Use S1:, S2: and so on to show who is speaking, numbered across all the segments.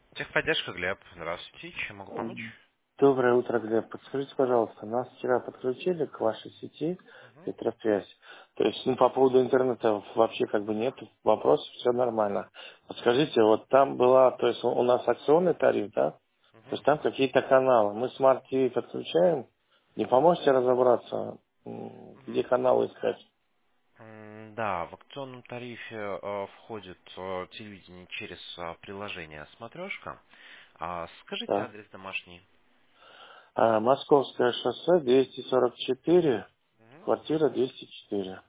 S1: Техподдержка, Глеб. Здравствуйте. Чем могу помочь?
S2: Доброе утро, Глеб. Подскажите, пожалуйста, нас вчера подключили к вашей сети
S1: Мгм.
S2: Петросвязь. То есть, по поводу интернета вообще как бы нет вопросов, все нормально. Подскажите, вот там была, то есть у нас акционный тариф, да? То
S1: Мгм.
S2: есть там какие-то каналы. Мы Smart TV подключаем. Не поможете разобраться, где
S1: Мгм.
S2: каналы искать?
S1: Да, в акционном тарифе входит телевидение через приложение «Смотрешка». Скажите
S2: Да.
S1: адрес домашний.
S2: Московское шоссе 244,
S1: Мгм.
S2: квартира 204.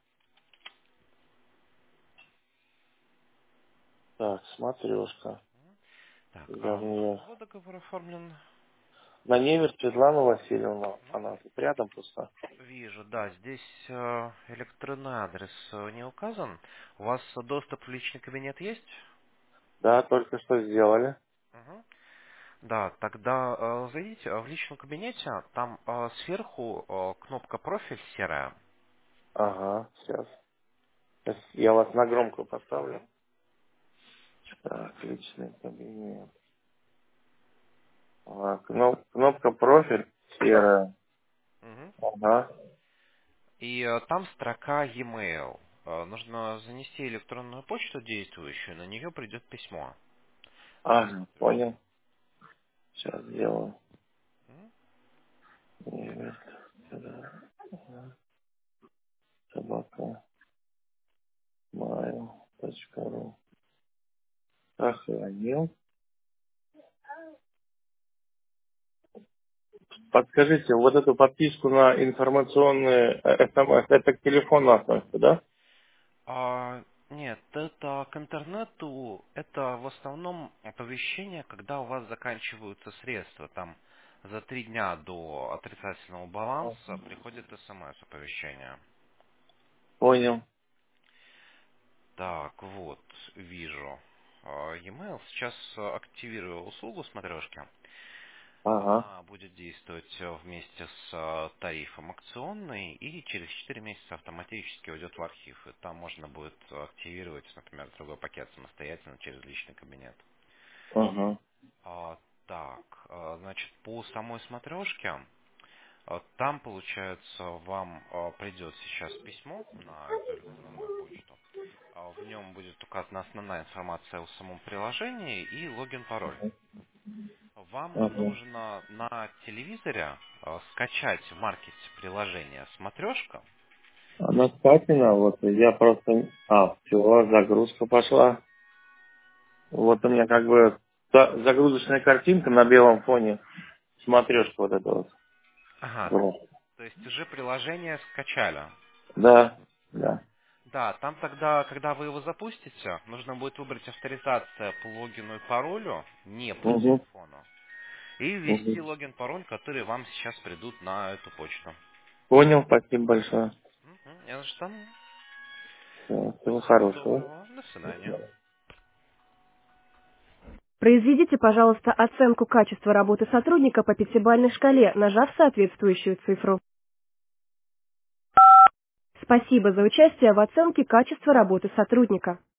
S2: Так, смотрешка.
S1: Так,
S2: Я в
S1: на
S2: нее.
S1: кого договор оформлен?
S2: На Немер Светлана Васильевна. Она тут рядом просто.
S1: Вижу, да, здесь электронный адрес не указан. У вас доступ в личный кабинет есть?
S2: Да, только что сделали.
S1: Мгм. Да, тогда зайдите в личном кабинете, там сверху кнопка «Профиль» серая.
S2: Ага, сейчас. Сейчас я вас на громкую поставлю.
S1: Мгм.
S2: Так, личный кабинет. Кнопка профиль серая.
S1: Мгм.
S2: Ага.
S1: И там строка e-mail. Нужно занести электронную почту действующую, на нее придет письмо на
S2: Ага,
S1: смотрешку.
S2: понял. Сейчас сделаю.
S1: Мгм.
S2: Немер. Да. Ага. Собака. Mail.ru. Сохранил. Подскажите, вот эту подписку на информационные СМС, это к телефону относится, да?
S1: Нет, это к интернету, это в основном оповещение, когда у вас заканчиваются средства. Там за 3 дня до отрицательного баланса приходит смс-оповещение.
S2: Понял.
S1: Так, вот, вижу. E-mail сейчас активирую услугу смотрешки.
S2: Ага.
S1: Она будет действовать вместе с тарифом акционный и через 4 месяца автоматически уйдет в архив. И там можно будет активировать, например, другой пакет самостоятельно через личный кабинет.
S2: Ага.
S1: Так, значит, по самой смотрешке, там, получается, вам придет сейчас письмо на эту электронную почту. В нем будет указана основная информация о самом приложении и логин-пароль. Вам
S2: Ага.
S1: нужно на телевизоре скачать в маркете приложение «Смотрешка».
S2: Она скачана, вот я просто... все, загрузка пошла. Вот у меня как бы загрузочная картинка на белом фоне. Смотрешка вот это вот.
S1: Ага,
S2: Вот.
S1: то есть уже приложение скачали.
S2: Да, да.
S1: Да, там тогда, когда вы его запустите, нужно будет выбрать авторизация по логину и паролю, не по
S2: Угу.
S1: телефону, и
S2: Угу.
S1: ввести логин-пароль, которые вам сейчас придут на эту почту.
S2: Понял, спасибо большое.
S1: Мгм, не за что.
S2: Всего
S1: Всего
S2: хорошего.
S1: доброго. До свидания.
S3: Произведите, пожалуйста, оценку качества работы сотрудника по пятибалльной шкале, нажав соответствующую цифру. Спасибо за участие в оценке качества работы сотрудника.